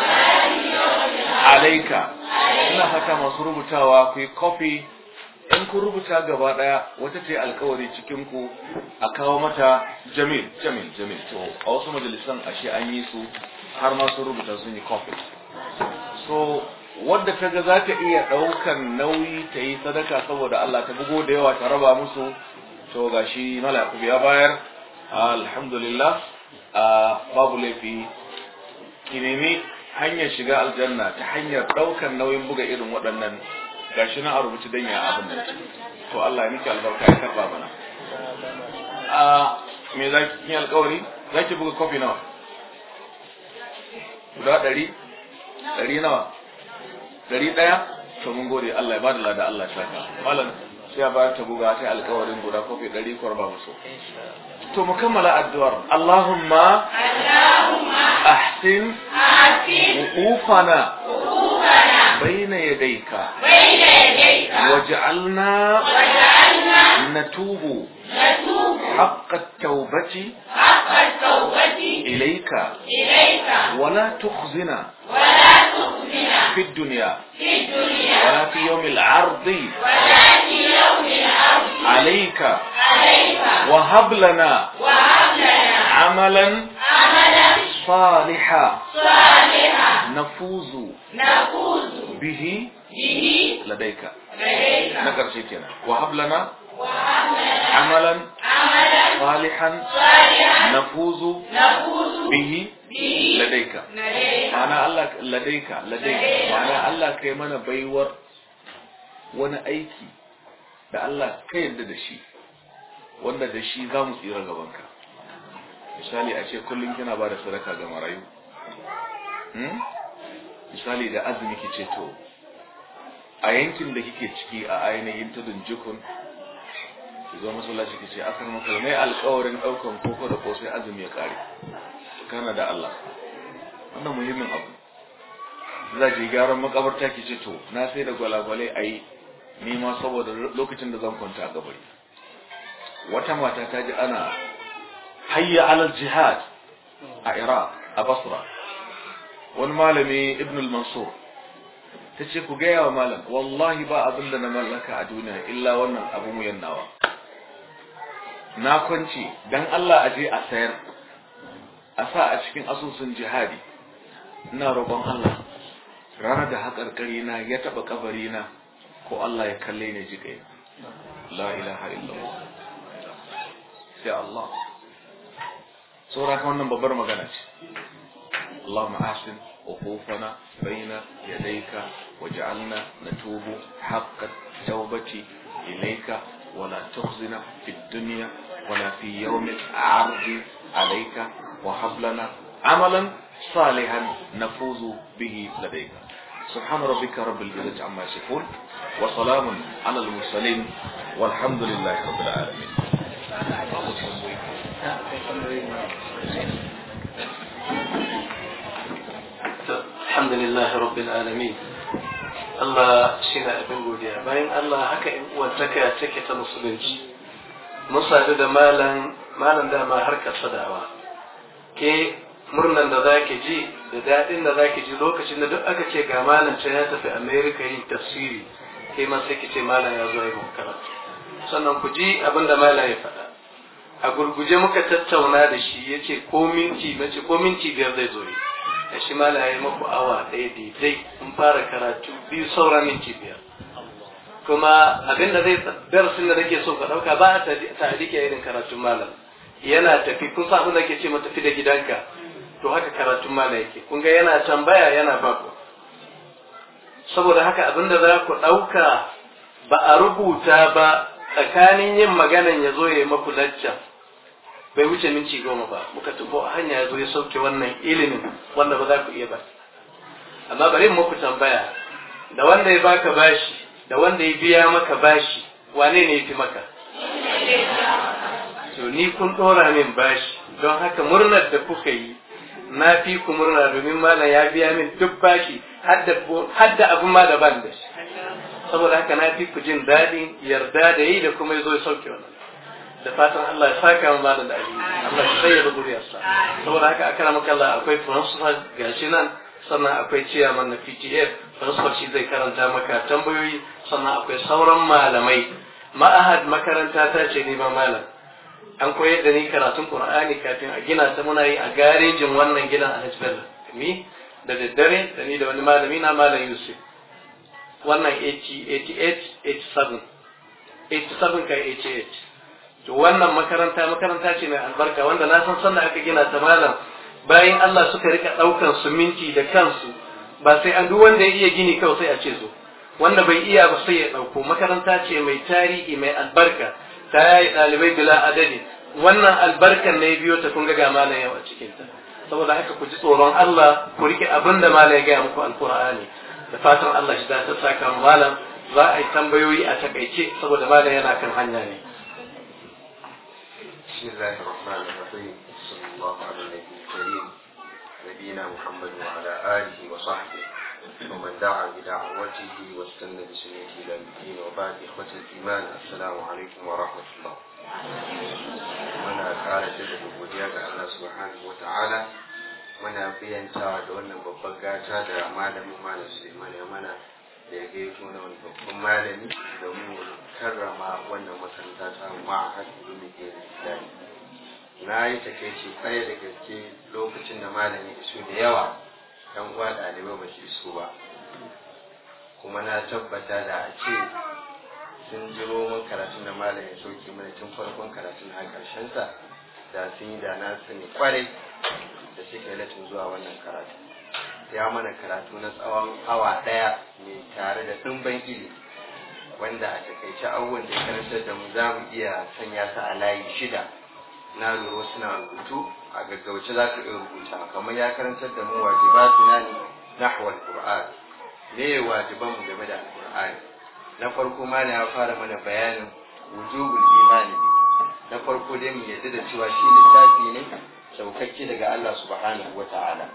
عليك. ina fata masu rubutawa ku yi copy in ku rubuta gaba daya wata ce alkawari cikin ku a kawo mata jamil to a wasu majalisan ashe an yi su har ma su rubuta sun yi copy. So wadda ta ga za ta iya daukan nauyi ta yi sadaka saboda Allah ta bugo da yawa ta raba musu, to gashi malaku ya bayar. Alhamdulillah, babu laifi ki nemi hanyar shiga aljanna ta hanyar daukan nauyin buga irin waɗannan, gashi na a rubuce dan ya abin da to Allah ya miki albarka ya karba mana. Me zaki yi alƙawari zaki buga kofi nawa? Guda 100 nawa? 100. To mun gode, Allah ya bada lada, Allah ya saka malam. Sai ya bayar ta buga sai alƙawarin guda kofi 100 korba musu. To mu kammala addu'ar. Allahumma ahsin wuqufana bayna yadayka waj'alna natubu haqqa at-tawbati ilayka wa la tukhzina في الدنيا ولا في يوم العرض عليك وهب لنا عملا صالحا نفوز به لديك نقر شيكنا وهب لنا عملا صالحا نفوز به لديك. ma'ana Allah ladaika ma'ana Allah kai mana baiwar wani aiki da Allah ka yarda da shi, wanda da shi za mu tsira gabanka. Misali a ce kullum kina ba da sadaka ga marayu, misali da azumi kice to a yankin da kike ciki a ainihin tudun jikun ki zo masallaci kice akar musulmai alƙawarin ɗaukan koko da kosai azumi ya kare kana da Allah. Wannan muhimmin abu. Za ji gyaran makabarta ki ce to na sai da gwalagwalai ayi ni ma saboda lokacin da zan kwanta a gabari. Wata mata ta ji ana hayya alal jihad a Iraq a Basra. Wani malami Ibn al-Mansur ta ce ku gaya wa malam wallahi ba abin da na mallaka a duniya illa wannan abu mu yannawa. Na kwanci dan Allah aje a sayar a sa a cikin asusun jihadi. Ina roƙon Allah ranar da haƙarƙari na ya taɓa kabari na ko Allah ya kalle ni ji kai. La ilaha illallah. Sai Allah. Sura kan wannan babbar magana ce. Allahumma ahsin uqufana bayna yadayka waj'alna natubu haqqat tawbati ilayka wa la tukhzina fid dunya wa la fi yawmil 'ardi alayka wa hab lana 'amalan صالحا نفوز به لديك. سبحان ربك رب العزة عما يصفون وسلام على المرسلين والحمد لله رب العالمين. الحمد لله رب العالمين. Allah shi na abin godiya. Bayan Allah haka in uwantaka take ta musulunci. Mun sadu da malam dama har kasadawa. Ke murnan da zaki ji da dadin da zaki ji lokacin da duk aka ce ga malam ya tafi America yin tafsiri, kai ma sai kice malam ya zo yi muku karatu. Sannan ku ji abin da malam ya faɗa. A gurguje muka tattauna da shi yace ko minti 5 zai zo yi. Da shi malam ya yi muku awa ɗaya daidai in fara karatu 2 saura minti 5. Kuma abin da zai darasin da nake so ka dauka ba ta ta'alike irin karatun malam. Yana tafi kun san abin da ke ce mu tafi da gidanka. To haka karatun malam yake, kun ga yana tambaya yana baku. Saboda haka abinda za ku ɗauka ba a rubuta ba tsakanin yin maganan ya zo ya yi maku lacca bai wuce minti 10 ba, muka tufo a hanya ya zo ya sauke wannan ilimin wanda ba za ku iya ba. Amma bari muku tambaya, da wanda ya baka bashi da wanda ya biya maka bashi wane ne ya fi maka? To ni kun ɗora min bashi, don haka murnar da kuka yi na fi ku murna domin malam ya biya min duk bashi hadda abin ma da ban da shi. Saboda haka na fi ku jin daɗin yarda da yi da kuma ya zo ya sauke wannan. da fatan Allah ya saka mu malam da alheri Allah ya sayyada zuriyarsa saboda haka akara maka Allah akwai principal gashi nan sannan akwai chairman na PTF principal shi zai karanta maka tambayoyi sannan akwai sauran malamai ma'ahad makaranta ta ce ni ma malam an koyar da ni karatun Qur'ani kafin a gina ta muna yi a garejin wannan gidan Alhaji Bello ni da daddare da ni da wani malami na malam Yusuf wannan 87 kai 88 to wannan makaranta ce mai albarka wanda na san sanda aka gina ta malam bayan Allah suka rika daukan suminti da kansu ba sai an duk wanda ya iya gini kawai sai a ce zo wanda bai iya ba sai ya dauko makaranta ce mai tarihi mai albarka ta yi dalibai bila adadi wannan albarkan ne biyo ta kun ga malam yau a cikin ta saboda haka ku ji tsoron Allah ku rike abin da malam ya gaya muku alqur'ani da fatan Allah shi da ta saka malam za a yi tambayoyi a takaice saboda malam yana kan hanya ne بسم الله الرحمن الرحيم صلى الله على النبي الكريم نبينا محمد وعلى آله وصحبه ومن دعا بدعوته واستنى بسنته إلى الدين وبعد إخوة الإيمان السلام عليكم ورحمة الله muna ƙara jaddada godiya ga Allah subhanahu wata'ala muna biyantawa da wannan babban gata da malamin malam Suleiman ya mana da ya gaito na wani babban malami domin karrama wannan makaranta ta ma'ahad ilimin islami na yi takaici tsaye da gaske lokacin da malami iso da yawa yan uwa ɗalibai ba su iso ba kuma na tabbata da a ce sun jiro mun karatun da malam ya sauke mana tun farkon karatun har karshen sa da sun yi da na sani kwarai da suka yi latin zuwa wannan karatu ya mana karatu na tsawon awa ɗaya mai tare da ɗimbin ilimi wanda a takaice abubuwan da ya karantar da mu za mu iya sanya su a layi 6 na lura suna rubutu a gaggauce za ka iya rubuta kamar ya karantar da mu wajibatu na ne nahwal qur'an me wajiban mu game da alqur'ani na farko ma ya fara mana bayanin wujubul imani na farko dai mu yadda da cewa shi littafi ne saukakke daga Allah subhanahu wata'ala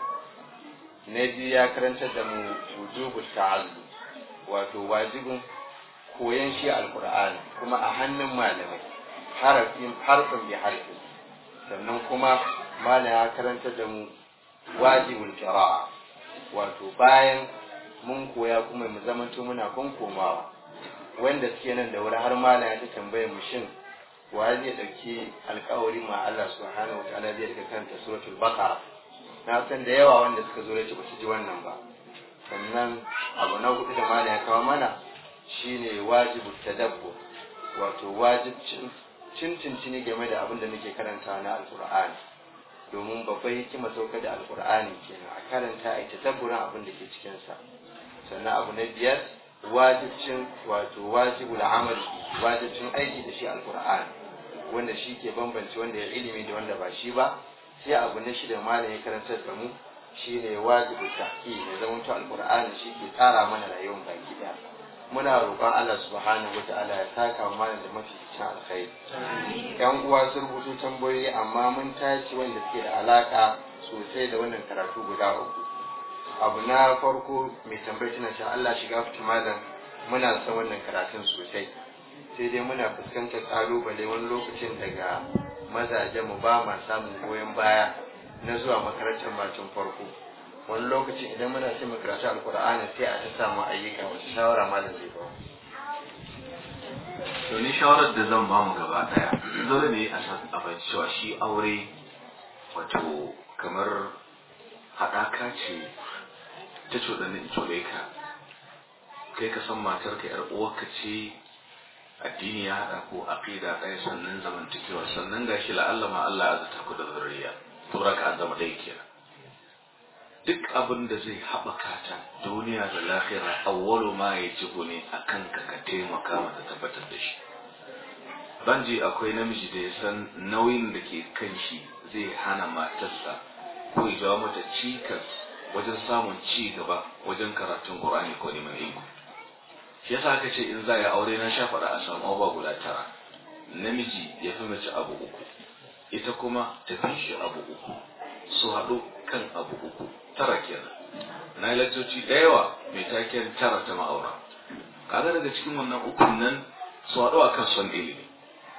na biyu ya karantar da mu wujubul ta'allum wato wajibin koyan shi alqur'ani kuma a hannun malamai harfin bi harfin sannan kuma malam ya karantar da mu wajibul qira'a wato bayan mun koya kuma mu zamanto muna komawa wanda suke nan da wuri har malam ya tambaye mu shin wa zai dauki alƙawari ma Allah subhanahu wataala zai daga kanta suratul baqara na san da yawa wanda suka zo yace ba su ji wannan ba sannan abu na hudu da malam ya kawo mana shine wajibut tadabbur wato wajibcin cincin game da abin da nake karanta na alqur'ani domin babbar hikima sauka da alqur'ani kenan a karanta a tadabburin abin da ke cikin sa sannan abu na biyar wajibcin wato wajibul amal wajibcin aiki da shi alqur'ani wanda shi ke bambance wanda ya ilimi da wanda ba shi ba sai abu na shida malam ya karantar da mu shine wajibul tahqiq ne zaman to alqur'ani shi ke tsara mana rayuwar baki daya muna roƙon Allah subhanahu wataala ya saka wa malam da mafi cikin alkhairi yan uwa sun rubutu tambayoyi amma mun tashi wanda suke da alaka sosai da wannan karatu guda uku abu na farko mai tambayar tana cewa Allah shiga fita malam muna son wannan karatun sosai sai dai muna fuskantar kalubale wani lokacin daga mazajen mu ba ma samun goyon baya na zuwa makarantar batun farko wani lokacin idan muna cin makarantar alkur'ani sai a ta samu ayyuka wasu shawara malam zai ba to ni shawarar da zan ba mu gaba daya dole ne a fahimci cewa shi aure wato kamar haɗaka ce ta cuɗanin cuɗe ka kai ka san matar ka yar uwarka ce addini ya haɗa ko aqida ɗaya sannan zamantakewa sannan gashi la'alla ma Allah ya azata ku da zuriya to raka zama dai kenan duk abin da zai haɓaka ta duniya da lahira awwalu ma yajibu ne akan ka taimaka mata tabbatar da shi banji akwai namiji da ya san nauyin da ke kan shi zai hana matarsa ko ya jawo mata cikas wajen samun ci gaba wajen karatun Qur'ani ko neman ilimi shi yasa aka ce in za ya aure na sha faɗa a samu abubuwa guda 9 namiji ya fi mace abu 3 ita kuma ta fi shi abu 3 su haɗu kan abu 3 9 kenan na yi laccoci da yawa mai taken 9 ta ma'aura kaga daga cikin wannan 3 nan su haɗu akan son ilimi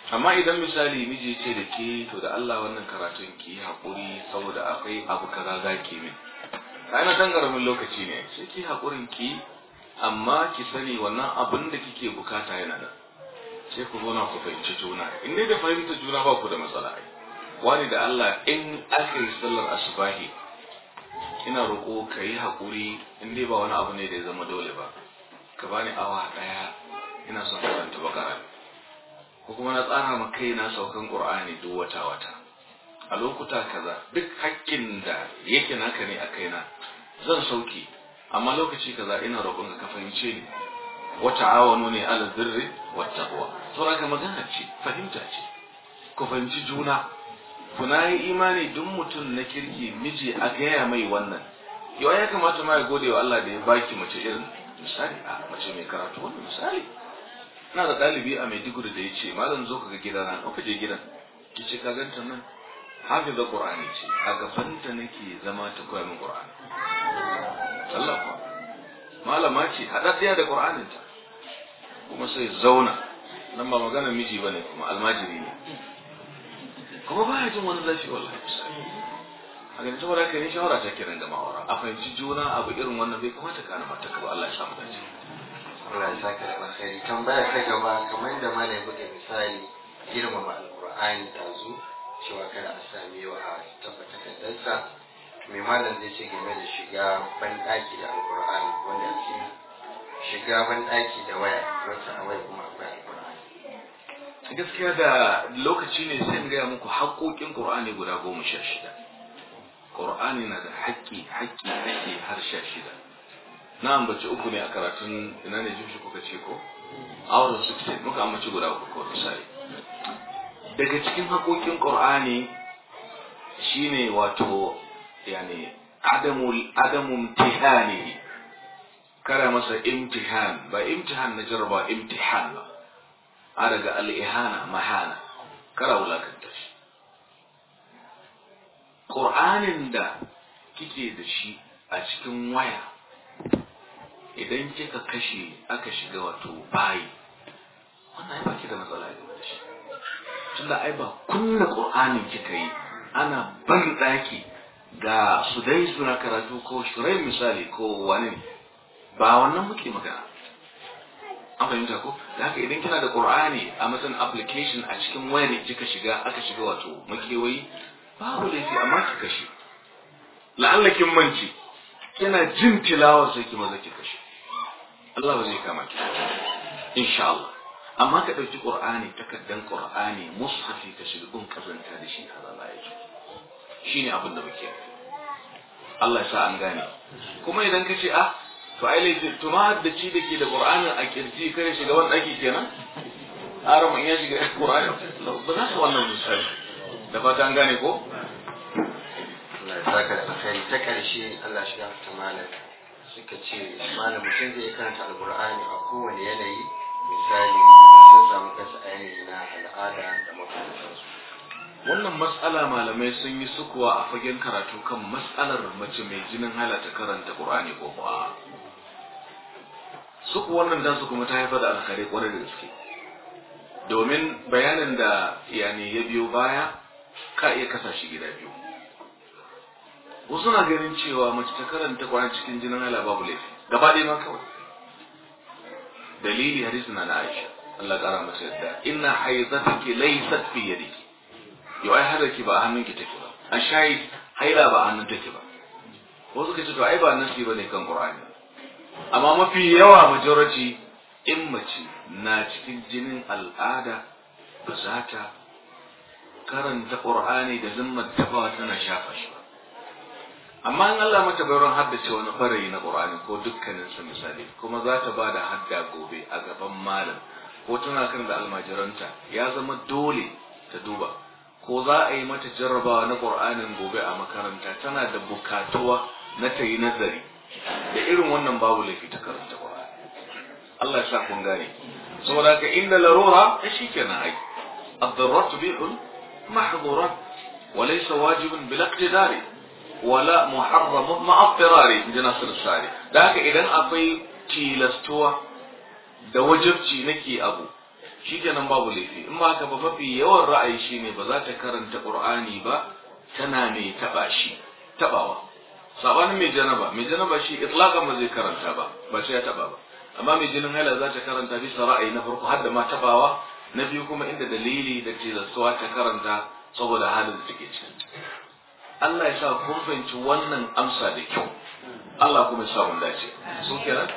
amma idan misali miji ce da ke to da Allah wannan karatun ki haƙuri saboda akwai abu kaza za ki min kai na dan garamin lokaci ne sai ki haƙurin ki amma ki sani wannan abin da kike bukata yana da sai ku zo na ku fahimci juna in dai da fahimta juna ba ku da matsala ai wani da Allah in aka yi sallar asubahi ina roƙo ka yi haƙuri in dai ba wani abu ne da ya zama dole ba ka bani awa ɗaya ina son karanta bakara ko kuma na tsara ma kaina saukan Qur'ani duk wata a lokuta kaza duk haƙƙin da yake naka ne a kaina zan sauki amma lokaci kaza ina roƙon ka fahimce ni wa ta'awanu ne ala birri wat taqwa saboda magana ce fahimta ce ku fahimci juna kuna yi imani duk mutum na kirki miji a gaya mai wannan yau ya kamata ma ya gode wa Allah da ya baki mace irin misali a mace mai karatu wannan misali ina da dalibi a Maiduguri da yace malam zo ka ga gidana ko ka je gidan kice ka ganta nan hafiza Qur'ani ce a gaban ta nake zama ta koya min Qur'ani sallallahu malama ce hadaddiya da Qur'anin ta kuma sai zauna nan ba magana miji bane kuma almajiri ne kuma ba ya jin wani zafi wallahi a ganin saboda haka ne shawara ta kiran da ma'aura a fahimci juna abu irin wannan bai kamata ka na mata ka ba Allah ya samu dace Allah ya saka da alkhairi tambaya ta gaba kamar da malai buɗe misali girmama alqur'ani tazu cewa kada a sami wa a tabbata kaddarsa mai malam zai ce game da shiga banɗaki da alqur'ani wanda ke shiga banɗaki da waya wacce a waya kuma akwai alqur'ani gaskiya da lokaci ne sai in gaya muku haƙoƙin Qur'ani guda 16 Qur'ani na da haƙƙi har 16 na ambaci uku ne a karatun ina ne jin shi kuka ce ko auren 16 muka ambaci guda uku ko misali daga cikin haƙoƙin Qur'ani shine wato yani adamu imtihani kara masa imtihan ba imtihan na jarraba imtihan ba a daga al'ihana mahana kara wulakanta shi ƙur'anin da kike da shi a cikin waya idan kika kashe aka shiga wato bayi wannan ba ki da matsala da shi tunda ai ba kunna ƙur'anin kika yi ana ban ɗaki ga su dai suna karatu ko shirai misali ko wani ba wannan muke magana an fahimta ko da haka idan kina da Qur'ani a matsayin application a cikin wayar da kika shiga aka shiga wato makewayi babu laifi amma ki kashe la'alla kin manci kina jin tilawa sai ki maza ki kashe Allah ba zai kama ki insha Allah amma ka dauki Qur'ani takaddan Qur'ani mushafi ka shiga gun kazanta da shi Allah ya ji shine abin da muke Allah ya sa an gane kuma idan ka ce to ai laifin to ma da ci dake da Qur'anin a kirji kare shiga wannan daki kenan haram in ya shiga Qur'ani ba za su wannan misali da fata an gane ko Allah ya saka da alkhairi ta karshe Allah shi ya fita malam suka ce malam mutum zai karanta alqur'ani a kowane yanayi misali sun samu kansa a yanayi na al'ada da makamantansu wannan mas'ala malamai sun yi sukuwa a fagen karatu kan mas'alar mace mai jinin halata karanta Qur'ani ko ba suku wannan dan su kuma ta haifar da alkhari kwarai da gaske domin bayanin da yani ya biyo baya ka iya kasa shi gida biyu wasu na ganin cewa mace ta karanta Qur'ani cikin jinin hala babu laifi gaba ɗaya ma kawai dalili hadisi na Aisha Allah kara masa yadda inna haizataki laysat fi yadiki yau ai hadarki ba a hannunki take ba a shayi haila ba a hannun take ba wasu ka ce to ai ba nasi bane kan Qur'ani amma mafi yawa majority in mace na cikin jinin al'ada ba za ta karanta Qur'ani da zimmar tabawa tana shafa shi ba amma in Allah mata bayron haddace wani barayi na Qur'ani ko dukkanin sa misali kuma za ta bada hadda gobe a gaban malam ko tana kan da almajiranta ya zama dole ta duba ko za a yi mata jarrabawa na Qur'anin gobe a makaranta tana da bukatuwa na ta yi nazari da irin wannan babu laifi ta karanta Qur'ani Allah ya sa kun gane saboda haka inda larura shi kenan ai ad-darrat bihun mahdhurat wa laysa wajibun bil iqtidari wala muharram ma'a idtirari inda Nasir Sari da haka idan akwai tilastuwa da wajibci nake abu shikenan babu laifi. In ba haka ba mafi yawan ra'ayi shine ba za ta karanta Qur'ani ba tana mai tabawa. Sabanin mai janaba shi itlaqan ba zai karanta ba sai ya taba ba. Amma mai jinin haila za ta karanta bisa ra'ayi na farko har da ma tabawa, na biyu kuma inda dalili da tilastuwa ta karanta saboda halin da take ciki. Allah ya sa kun fahimci wannan amsa da kyau. Allah kuma ya sa mun dace. So kenan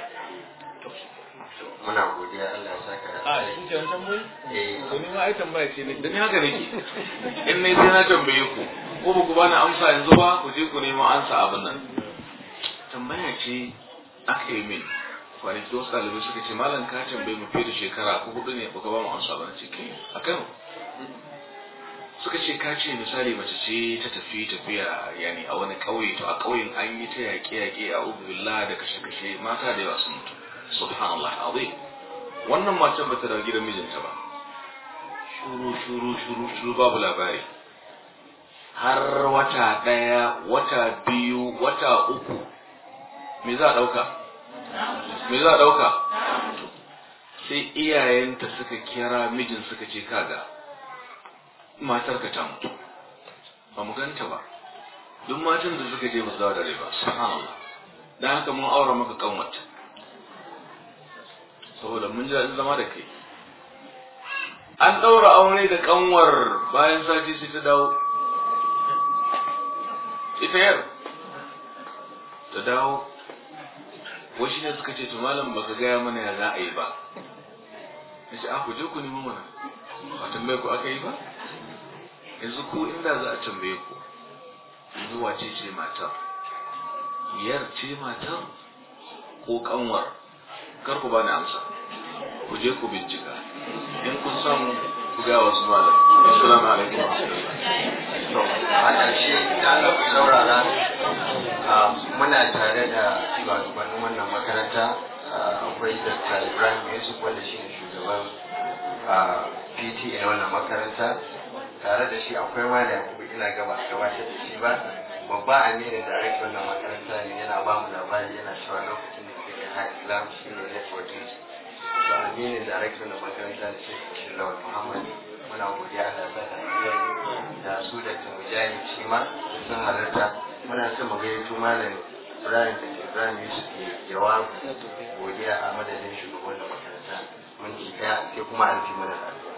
muna godiya Allah ya saka da shi ke tambayi to ni ma ai tambaya ce ne dan haka nake in ne sai na tambaye ku ko ba ku bani amsa yanzu ba ku je ku nemo amsa abin nan. Tambaya ce aka yi min kwanaki wasu ɗalibai suka ce malam ka tambaye mu fiye da shekara ko hudu ne baka ba mu amsa ba na ce kai a Kano suka ce ka ce misali mace ce ta tafiya yani a wani ƙauye to a ƙauyen an yi ta yaƙe a ubillah da kashe-kashe mata da yawa sun mutu subhanallah azim. Wannan matan bata dawo gidan mijinta ba, shuru babu labari har wata ɗaya, wata biyu, wata uku. Me za a ɗauka? Sai iyayenta suka kira mijin suka ce kaga matarka ta mutu ba mu ganta ba. Duk matan da suka je ba su dawo da rai ba, subhanallah. Dan haka mun aura maka kanwata saboda mun ji daɗin zama da kai. An ɗaura aure da kanwar bayan sati sai ta dawo. Ita yar ta dawo. Wasu ne suka ce to malam baka gaya mana ya za a yi ba. Nace ku je ku nemi mana. Ba tambaye ku aka yi ba? Yanzu ku inda za a tambaye ku. Yanzu wace ce matar? Yar ce matar ko kanwar? Kar ku bani amsa, ku je ku bincika in kun samu ku ga wasu malam. Assalamu alaikum. To a ƙarshe da Allah ku saurara muna tare da shugabannin wannan makaranta akwai Dr. Ibrahim Yusuf wanda shi ne shugaban PT na wannan makaranta, tare da shi akwai malam Yakubu ina gabatar da shi ba babba aminin director wannan makaranta ne, yana ba mu labari yana cewa lokacin da Islam shi ne networking to aminin director na makaranta da shi Lawal Muhammad. Muna godiya da su da Mujahid shi ma sun halarta. Muna son mu gayyato malam Ibrahim Yusuf ke jawabi godiya a madadin shugaban da makaranta mun ci ɗaya sai kuma an fi mana lafiya.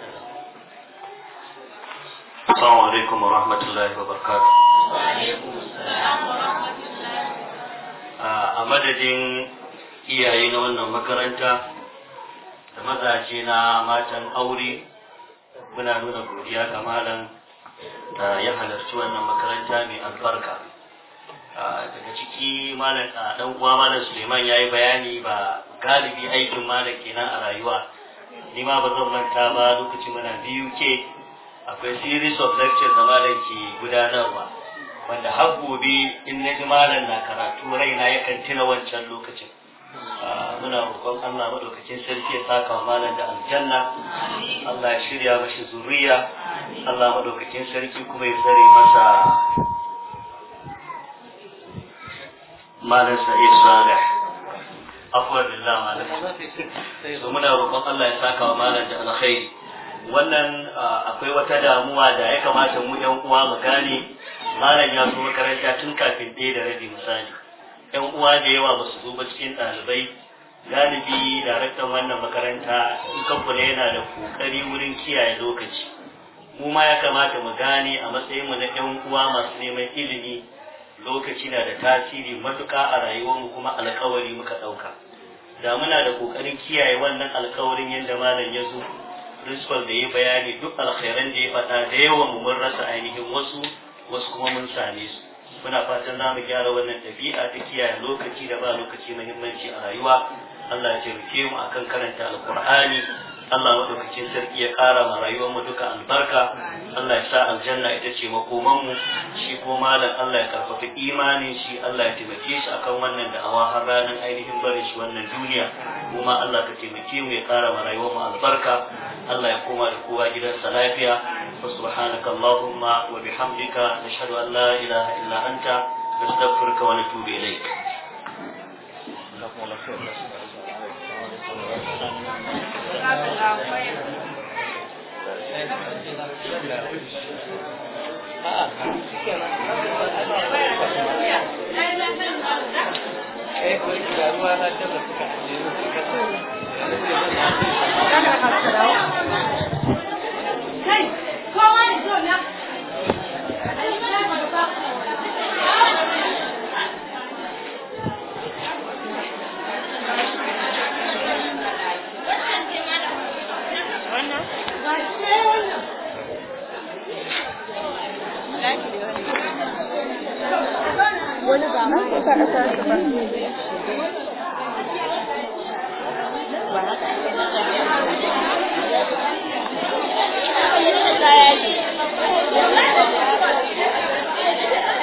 Assalamu alaikum wa rahmatullahi wa barakatuh. Wa alaikum assalam wa rahmatullahi. A madadin iyaye na wannan makaranta da mazaje na matan aure muna nuna godiya ga malam da ya halarci wannan makaranta mai albarka. Daga ciki malam dan uwa malam Suleiman yayi bayani ba galibi aikin malam kenan a rayuwa. Ni ma ba zan manta ba lokacin muna BUK akwai series of lectures da malam ke gudanarwa wanda har gobe in na ji malam na karatu raina yakan tuna wancan lokacin. Muna roƙon Allah madaukakin sarki ya saka wa malam da aljanna, Allah ya shirya mashi zuriya, Allah madaukakin sarki kuma ya tsare masa malam Sa'id Salih. Afwan billah malam. So muna roƙon Allah ya saka wa malam da alkhairi. Wannan akwai wata damuwa da ya kamata mu ƴan uwa mu gane. Malam ya zo makaranta tun kafin 1:30 misali. ‘Yan uwa da yawa ba su zo ba cikin ɗalibai, galibi daraktan wannan makaranta in ka kula yana da ƙoƙari wurin kiyaye lokaci. Mu ma ya kamata mu gane a matsayinmu na ‘yan uwa masu neman ilimi, lokaci na da tasiri matuƙa a rayuwarmu kuma alƙawari muka ɗauka. Da muna da ƙoƙarin kiyaye wannan alƙawarin yadda malam ya zo, principal da ya bayani duk alkhairan da ya faɗa da yawan mu mun rasa ainihin wasu kuma mun same su. Muna fatan za mu gyara wannan ɗabi'a ta kiyaye lokaci da ba lokaci muhimmanci a rayuwa. Allah ya taimake mu akan karanta alqur'ani. Allah madaukakin sarki ya ƙara ma rayuwar mu duka albarka. Allah ya sa aljanna ita ce makoman mu. Shi ko malam Allah ya karfafa imanin shi, Allah ya taimake shi akan wannan da'awa har ranar ainihin barin shi wannan duniya. Kuma Allah ka taimake mu ya ƙara ma rayuwar mu albarka. Allah ya koma da kowa gidansa lafiya. وسبحانك اللهم وبحمدك نشهد أن لا إله إلا أنت نستغفرك ونتوب إليك. Wani ba